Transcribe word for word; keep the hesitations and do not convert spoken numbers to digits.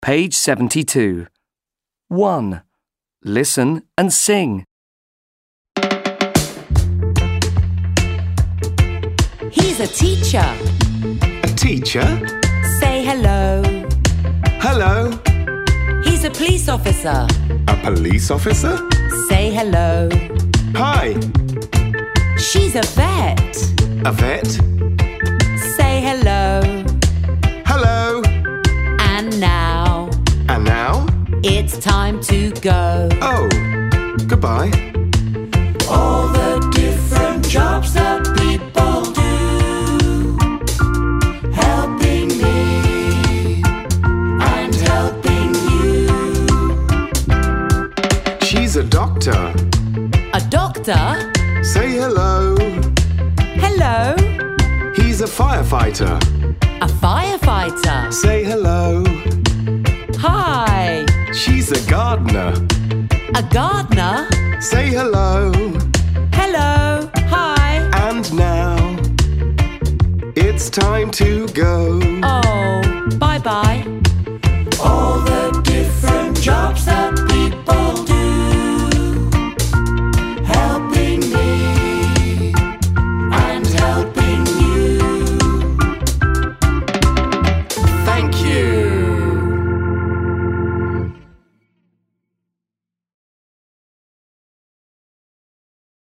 Page seventy-two. one. Listen and sing. He's a teacher. A teacher? Say hello. Hello. He's a police officer. A police officer? Say hello. Hi. She's a vet. A vet? Say hello. Hello. And now And now? it's time to go. Oh, goodbye. All the different jobs that people do, helping me and helping you. She's a doctor. A doctor? Say hello. Hello. He's a firefighter. A firefighter? Say hello. Hi. She's a gardener. A gardener? Say hello. Hello. Hi. And now it's time to go. Oh, bye-bye.